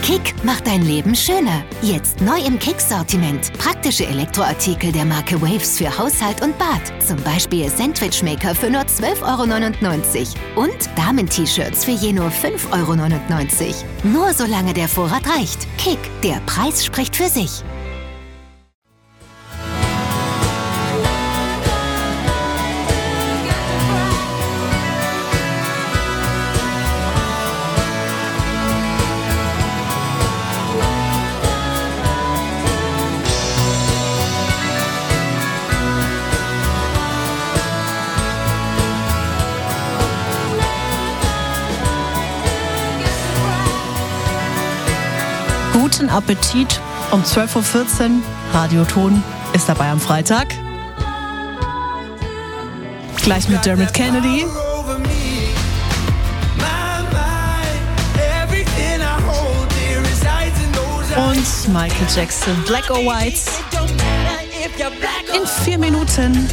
Kick macht dein Leben schöner. Jetzt neu im Kick-Sortiment. Praktische Elektroartikel der Marke Waves für Haushalt und Bad. Zum Beispiel Sandwichmaker für nur 12,99 € und Damen-T-Shirts für je nur 5,99 €. Nur solange der Vorrat reicht. Kick, der Preis spricht für sich. Guten Appetit um 12:14 Uhr. Radioton ist dabei am Freitag. Gleich mit Dermot Kennedy. Und Michael Jackson, Black or White. In 4 Minuten.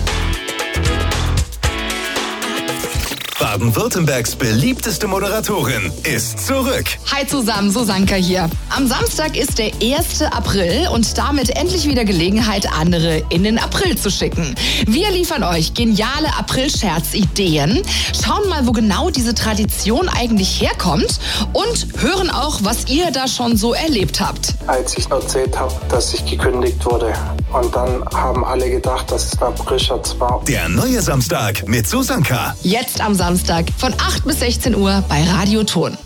Baden-Württembergs beliebteste Moderatorin ist zurück. Hi zusammen, Susanka hier. Am Samstag ist der 1. April und damit endlich wieder Gelegenheit, andere in den April zu schicken. Wir liefern euch geniale April-Scherz-Ideen, schauen mal, wo genau diese Tradition eigentlich herkommt und hören auch, was ihr da schon so erlebt habt. Als ich erzählt habe, dass ich gekündigt wurde und dann haben alle gedacht, dass es ein April-Scherz war. Der neue Samstag mit Susanka. Jetzt am Samstag von 8 bis 16 Uhr bei Radioton.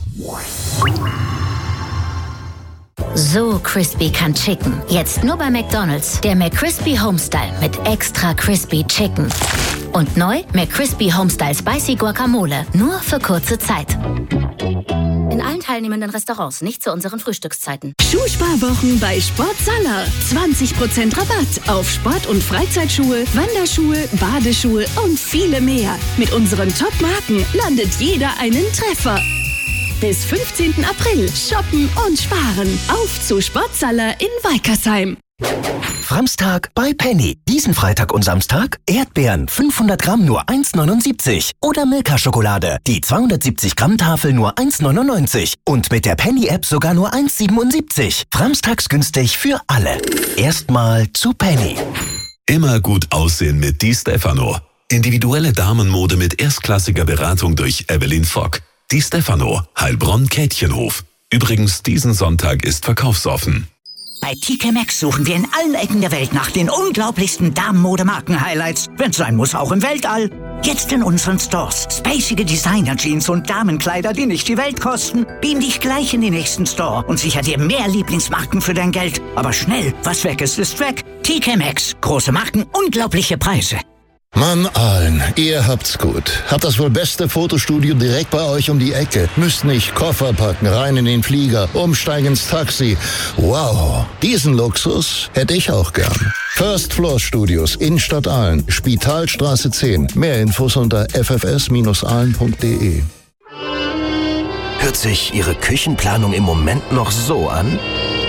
So crispy kann Chicken. Jetzt nur bei McDonald's. Der McCrispy Homestyle mit extra crispy Chicken. Und neu McCrispy Homestyle Spicy Guacamole. Nur für kurze Zeit. In allen teilnehmenden Restaurants, nicht zu unseren Frühstückszeiten. Schuhsparwochen bei Sportsaler. 20% Rabatt auf Sport- und Freizeitschuhe, Wanderschuhe, Badeschuhe und viele mehr. Mit unseren Top-Marken landet jeder einen Treffer. Bis 15. April shoppen und sparen. Auf zu Sportsaler in Weikersheim. Framstag bei Penny. Diesen Freitag und Samstag Erdbeeren 500 Gramm nur 1,79. Oder Milka-Schokolade. Die 270 Gramm Tafel nur 1,99. Und mit der Penny-App sogar nur 1,77. Framstags günstig für alle. Erstmal zu Penny. Immer gut aussehen mit Di Stefano. Individuelle Damenmode mit erstklassiger Beratung durch Evelyn Fock. Di Stefano, Heilbronn-Kätchenhof. Übrigens, diesen Sonntag ist verkaufsoffen. Bei TK Maxx suchen wir in allen Ecken der Welt nach den unglaublichsten Damenmode-Marken-Highlights. Wenn's sein muss, auch im Weltall. Jetzt in unseren Stores. Spacige Designer-Jeans und Damenkleider, die nicht die Welt kosten. Beam dich gleich in den nächsten Store und sicher dir mehr Lieblingsmarken für dein Geld. Aber schnell, was weg ist weg. TK Maxx. Große Marken, unglaubliche Preise. Mann, Aalen, ihr habt's gut. Habt das wohl beste Fotostudio direkt bei euch um die Ecke. Müsst nicht Koffer packen, rein in den Flieger, umsteigen ins Taxi. Wow, diesen Luxus hätte ich auch gern. First Floor Studios, Innenstadt Aalen, Spitalstraße 10. Mehr Infos unter ffs-aalen.de. Hört sich Ihre Küchenplanung im Moment noch so an?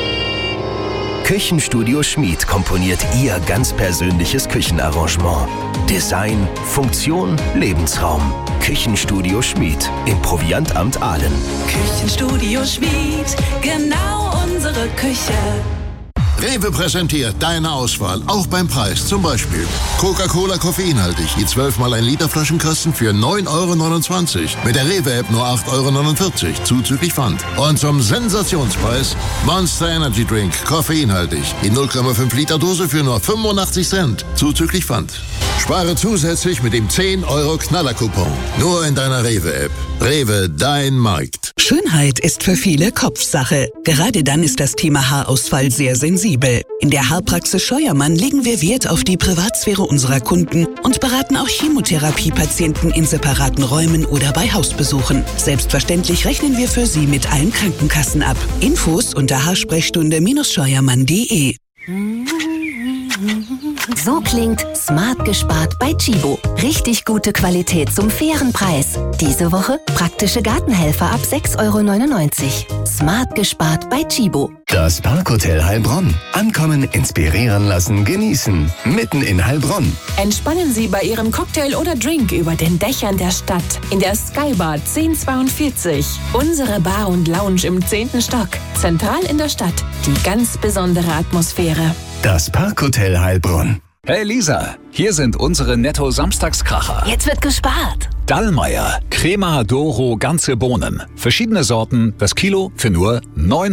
Küchenstudio Schmied komponiert Ihr ganz persönliches Küchenarrangement. Design, Funktion, Lebensraum. Küchenstudio Schmied im Proviantamt Aalen. Küchenstudio Schmied, genau unsere Küche. Rewe präsentiert deine Auswahl, auch beim Preis. Zum Beispiel Coca-Cola koffeinhaltig, die 12 x 1 Liter Flaschenkasten für 9,29 €. Mit der Rewe-App nur 8,49 €, zuzüglich Pfand. Und zum Sensationspreis Monster Energy Drink, koffeinhaltig, die 0,5 Liter Dose für nur 85 Cent, zuzüglich Pfand. Spare zusätzlich mit dem 10 € Knaller-Coupon. Nur in deiner Rewe-App. Rewe, dein Markt. Schönheit ist für viele Kopfsache. Gerade dann ist das Thema Haarausfall sehr sensibel. In der Haarpraxis Scheuermann legen wir Wert auf die Privatsphäre unserer Kunden und beraten auch Chemotherapiepatienten in separaten Räumen oder bei Hausbesuchen. Selbstverständlich rechnen wir für Sie mit allen Krankenkassen ab. Infos unter haarsprechstunde-scheuermann.de. So klingt smart gespart bei Tchibo. Richtig gute Qualität zum fairen Preis. Diese Woche praktische Gartenhelfer ab 6,99 €. Smart gespart bei Tchibo. Das Parkhotel Heilbronn. Ankommen, inspirieren lassen, genießen. Mitten in Heilbronn. Entspannen Sie bei Ihrem Cocktail oder Drink über den Dächern der Stadt. In der Skybar 1042. Unsere Bar und Lounge im 10. Stock. Zentral in der Stadt. Die ganz besondere Atmosphäre. Das Parkhotel Heilbronn. Hey Lisa, hier sind unsere Netto-Samstagskracher. Jetzt wird gespart. Dallmayr, Crema Doro ganze Bohnen. Verschiedene Sorten, das Kilo für nur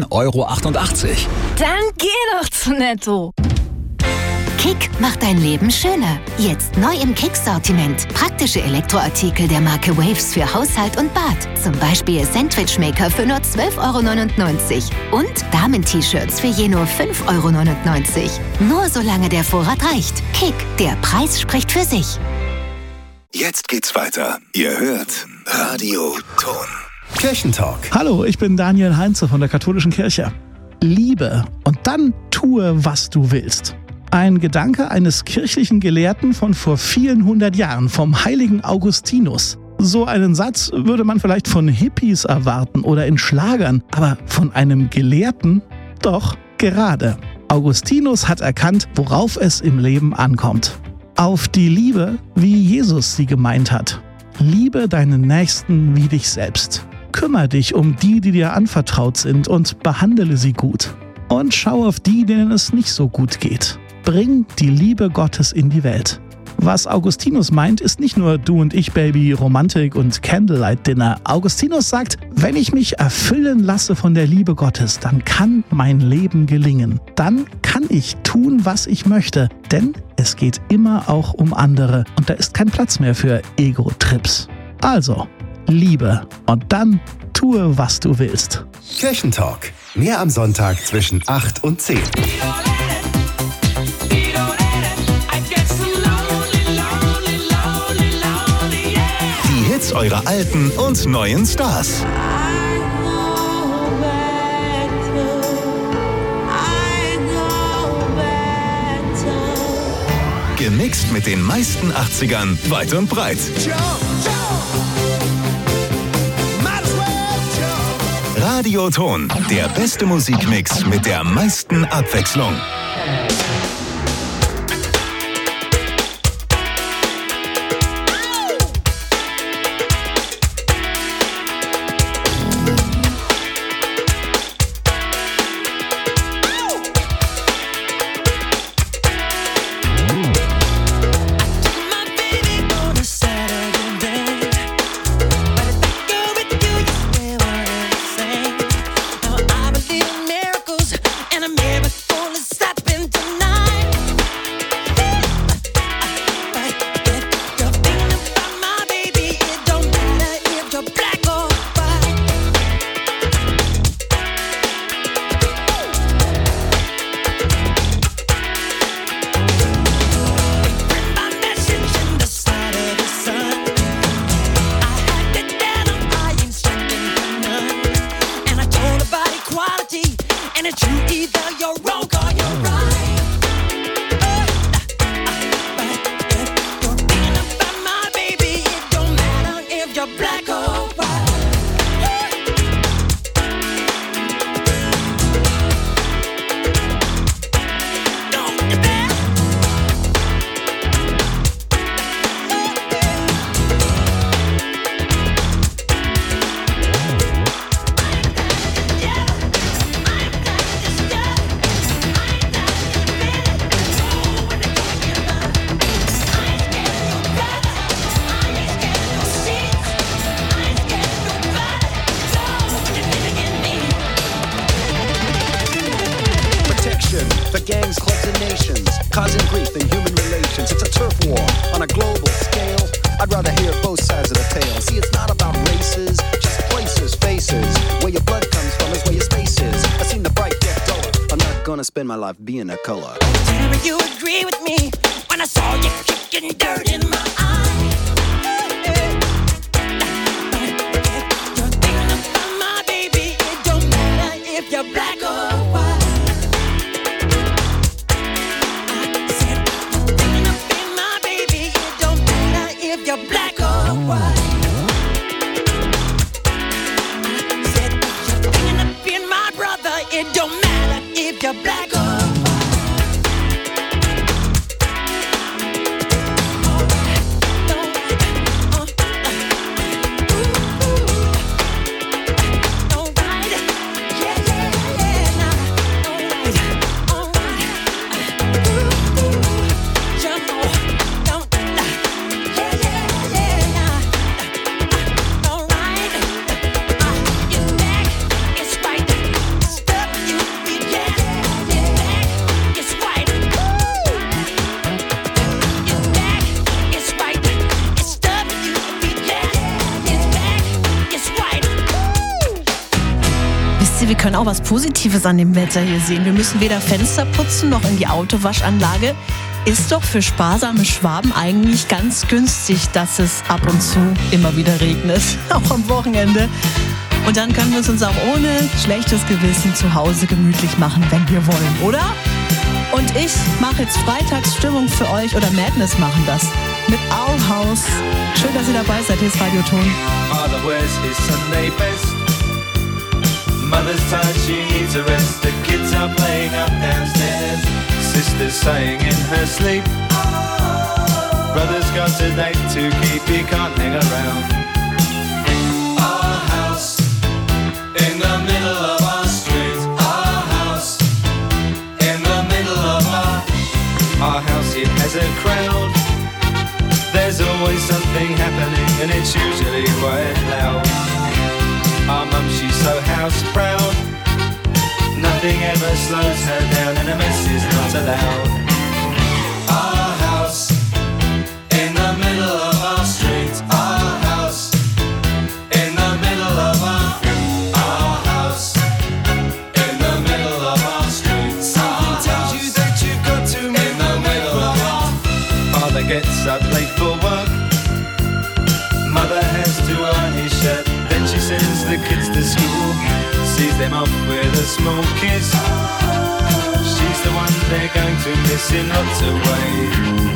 9,88 €. Dann geh doch zu Netto. Kick macht dein Leben schöner. Jetzt neu im Kick-Sortiment. Praktische Elektroartikel der Marke Waves für Haushalt und Bad. Zum Beispiel Sandwichmaker für nur 12,99 € und Damen-T-Shirts für je nur 5,99 €. Nur solange der Vorrat reicht. Kick, der Preis spricht für sich. Jetzt geht's weiter. Ihr hört Radio Ton. Kirchentalk. Hallo, ich bin Daniel Heinze von der Katholischen Kirche. Liebe und dann tue, was du willst. Ein Gedanke eines kirchlichen Gelehrten von vor vielen hundert Jahren, vom heiligen Augustinus. So einen Satz würde man vielleicht von Hippies erwarten oder in Schlagern, aber von einem Gelehrten doch gerade. Augustinus hat erkannt, worauf es im Leben ankommt. Auf die Liebe, wie Jesus sie gemeint hat. Liebe deinen Nächsten wie dich selbst. Kümmere dich um die, die dir anvertraut sind und behandle sie gut. Und schau auf die, denen es nicht so gut geht. Bring die Liebe Gottes in die Welt. Was Augustinus meint, ist nicht nur Du und ich, Baby, Romantik und Candlelight-Dinner. Augustinus sagt, wenn ich mich erfüllen lasse von der Liebe Gottes, dann kann mein Leben gelingen. Dann kann ich tun, was ich möchte. Denn es geht immer auch um andere. Und da ist kein Platz mehr für Ego-Trips. Also, Liebe. Und dann tue, was du willst. Kirchentalk. Mehr am Sonntag zwischen 8 und 10. Die Hits eurer alten und neuen Stars. Gemixt mit den meisten 80ern weit und breit. Radio Ton, der beste Musikmix mit der meisten Abwechslung. Spend my life being a color. Tell me you agree with me when I saw you kicking dirt in my eye. You're thinking about my baby. It don't matter if you're black or white. I said you're it don't matter if you're black or Wir können auch was Positives an dem Wetter hier sehen. Wir müssen weder Fenster putzen noch in die Autowaschanlage. Ist doch für sparsame Schwaben eigentlich ganz günstig, dass es ab und zu immer wieder regnet, auch am Wochenende. Und dann können wir es uns auch ohne schlechtes Gewissen zu Hause gemütlich machen, wenn wir wollen, oder? Und ich mache jetzt Freitagsstimmung für euch, oder Madness machen das, mit Our House. Schön, dass ihr dabei seid, hier ist Radioton. Father wears his Sunday best. Mother's tired, she needs a rest. The kids are playing up downstairs. Sister's sighing in her sleep. Brother's got a date to keep, he can't hang around. Our house in the middle of our street. Our house in the middle of our house, it has a crowd. There's always something happening and it's usually quite loud. Our mum, she's so house proud. Nothing ever slows her down and a mess is not allowed. Our house in the middle of our street. Our house in the middle of our house in the middle of our street. Something tells you that you've got to move in the middle of our. Father gets up late for work. Mother has to iron his shirt. Then she sends the kids to school, sees them off with a small kiss. She's the one they're going to miss in lots of ways.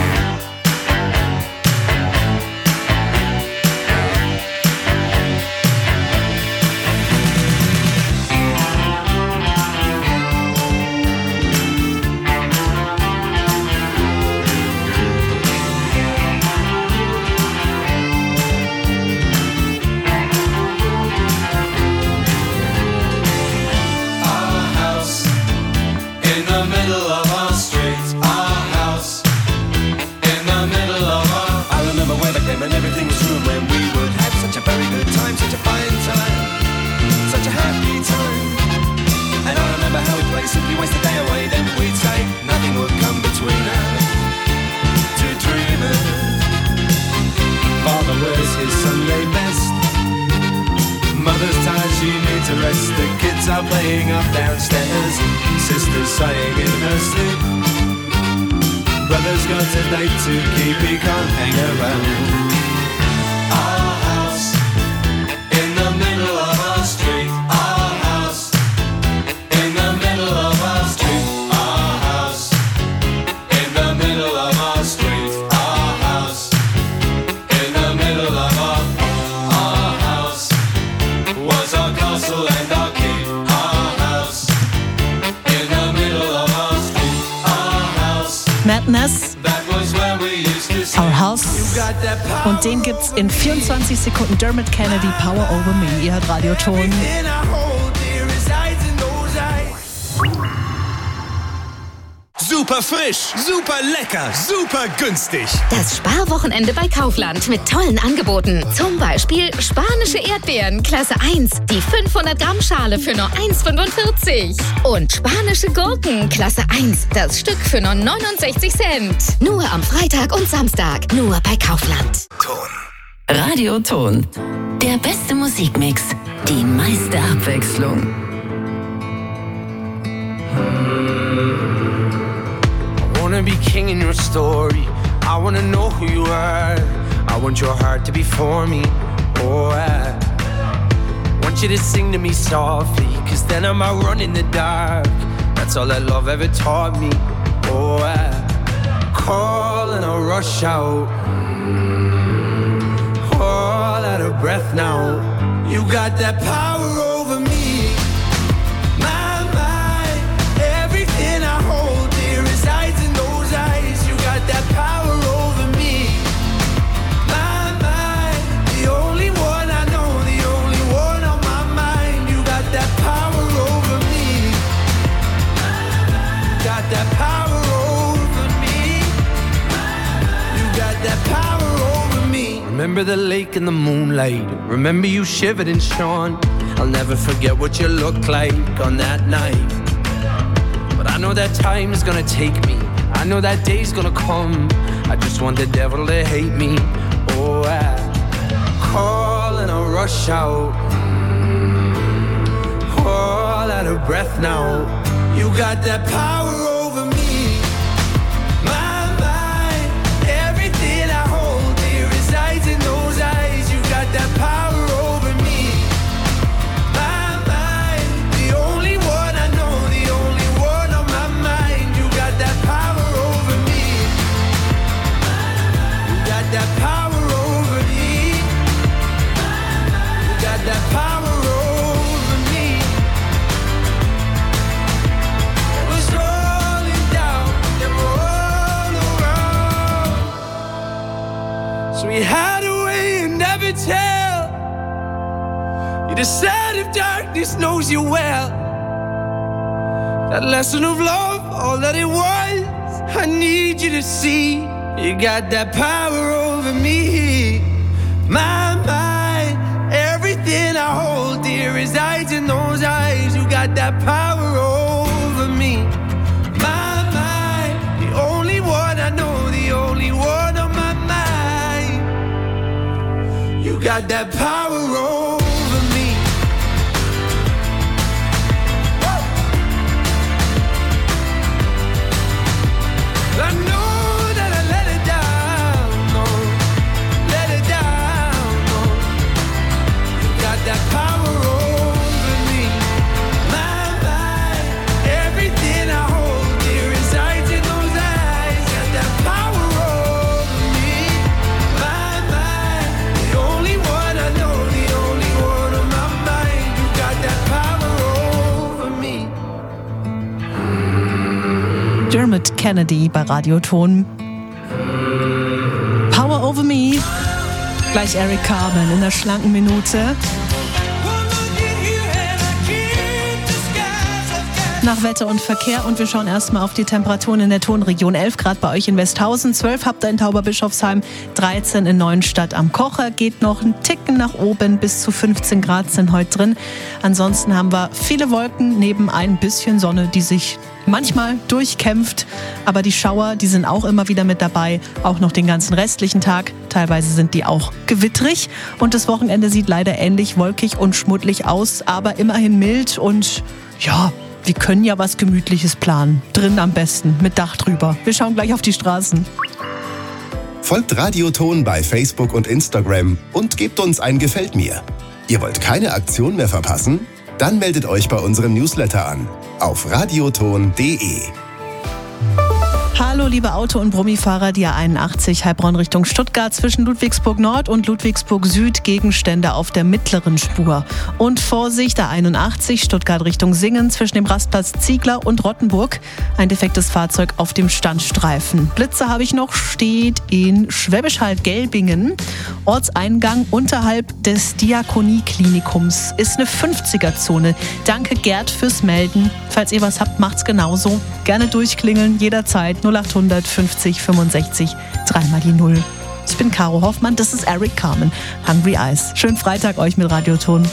Simply waste the day away, then we'd say nothing would come between us. Two dreamers. Father wears his Sunday best. Mother's tired, she needs a rest. The kids are playing up downstairs. Sister's sighing in her sleep. Brother's got a date to keep, he can't hang around. Our house in the middle of our street. Madness, Our House. Und den gibt's in 24 Sekunden. Dermot Kennedy, Power Over Me. Ihr hört Radioton. Super frisch, super lecker, super günstig. Das Sparwochenende bei Kaufland mit tollen Angeboten. Zum Beispiel spanische Erdbeeren, Klasse 1. Die 500 Gramm Schale für nur 1,45. Und spanische Gurken, Klasse 1. Das Stück für nur 69 Cent. Nur am Freitag und Samstag. Nur bei Kaufland. Radioton. Der beste Musikmix. Die meiste Abwechslung. I wanna be king in your story. I wanna know who you are. I want your heart to be for me. Oh, I want you to sing to me softly, 'cause then I might run in the dark. That's all that love ever taught me. Oh, I call and I rush out. All out of breath now. You got that power over me. My remember the lake and the moonlight. Remember you shivered and shone. I'll never forget what you looked like on that night. But I know that time is gonna take me. I know that day's gonna come. I just want the devil to hate me. Oh, I call and I rush out. All out of breath now. You got that power over me. My mind, everything I hold dear resides in those eyes. You got that power over me. My mind, the only one I know, the only one on my mind. You got that power over me. You got that power over me. You got that power over me. It was rolling down and all around. So we hide away and never tell. You decide if darkness knows you well. That lesson of love, all that it was, I need you to see. You got that power over me. My mind, everything I hold dear resides in those eyes. You got that power over me. My mind, the only one I know, the only one on my mind. You got that power over me. I know that I let it down, no, let it down, no. You got that power over me. My mind, everything I hold dear resides in those eyes. Got that power over me. My mind, the only one I know, the only one on my mind. You got that power over me. Dermot Kennedy bei Radioton. Power Over Me. Gleich Eric Carmen in der schlanken Minute. Nach Wetter und Verkehr und wir schauen erstmal auf die Temperaturen in der Tonregion. 11 Grad bei euch in Westhausen, 12 habt ihr in Tauberbischofsheim, 13 in Neuenstadt am Kocher. Geht noch ein Ticken nach oben, bis zu 15 Grad sind heute drin. Ansonsten haben wir viele Wolken neben ein bisschen Sonne, die sich manchmal durchkämpft. Aber die Schauer, die sind auch immer wieder mit dabei, auch noch den ganzen restlichen Tag. Teilweise sind die auch gewittrig und das Wochenende sieht leider ähnlich wolkig und schmuddelig aus, aber immerhin mild und ja, wir können ja was Gemütliches planen. Drin am besten, mit Dach drüber. Wir schauen gleich auf die Straßen. Folgt Radioton bei Facebook und Instagram und gebt uns ein Gefällt mir. Ihr wollt keine Aktion mehr verpassen? Dann meldet euch bei unserem Newsletter an auf radioton.de. Hallo liebe Auto- und Brummifahrer, die A81 Heilbronn Richtung Stuttgart zwischen Ludwigsburg Nord und Ludwigsburg Süd, Gegenstände auf der mittleren Spur. Und Vorsicht, A81 Stuttgart Richtung Singen zwischen dem Rastplatz Ziegler und Rottenburg. Ein defektes Fahrzeug auf dem Standstreifen. Blitze habe ich noch, steht in Schwäbisch Hall-Gelbingen. Ortseingang unterhalb des Diakonie-Klinikums. Ist eine 50er-Zone. Danke Gerd fürs Melden. Falls ihr was habt, macht's genauso. Gerne durchklingeln, jederzeit 0800 50 65 3 die 0. Ich bin Caro Hoffmann, das ist Eric Carmen, Hungry Eyes. Schönen Freitag euch mit Radioton.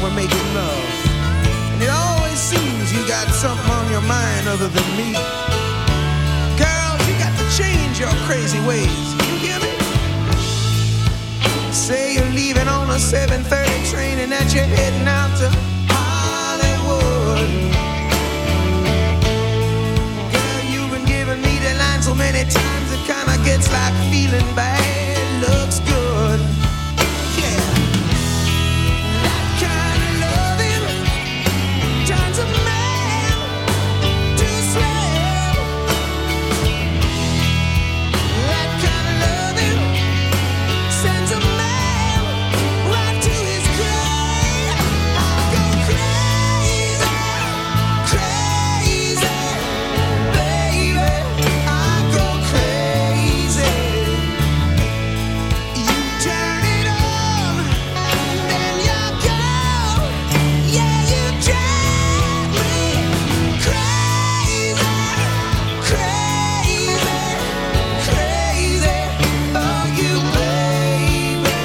we're making love. And it always seems you got something on your mind other than me. Girl, you got to change your crazy ways. You hear me? Say you're leaving on a 7:30 train and that you're heading out to Hollywood. Girl, you've been giving me the line so many times it kinda gets like feeling bad looks good. Yeah. That kind of loving turns a man to slave. That kind of loving sends a man right to his grave. I go crazy, crazy, baby. I go crazy. You turn it on, then you go. Yeah, you drive me crazy, crazy, crazy. Oh, you baby.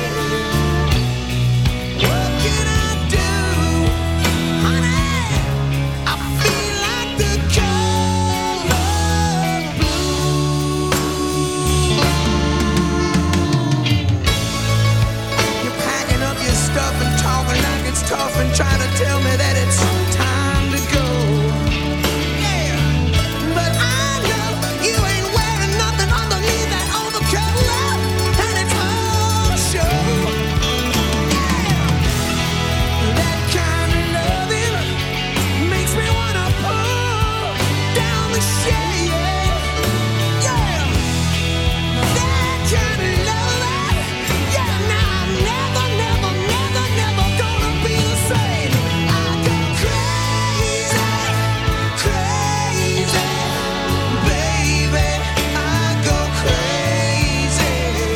What can I do, honey? I feel like the color blue. You're packing up your stuff and talking like it's tough and trying to tell me that it's time to go. Yeah, but I know you ain't wearing nothing underneath that overcoat, love, and it's all show. That kind of loving makes me wanna pull down the shade. Yeah, that kind of loving. Yeah, now I'm never, never, never, never gonna be the same. I go crazy, crazy, baby. I go crazy.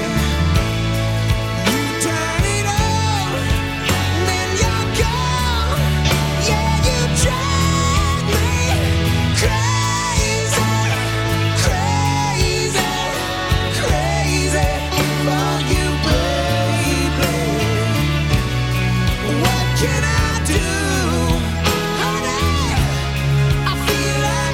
You turn it on, then you're gone. Yeah, you drive me crazy, crazy, crazy for you, baby. What can I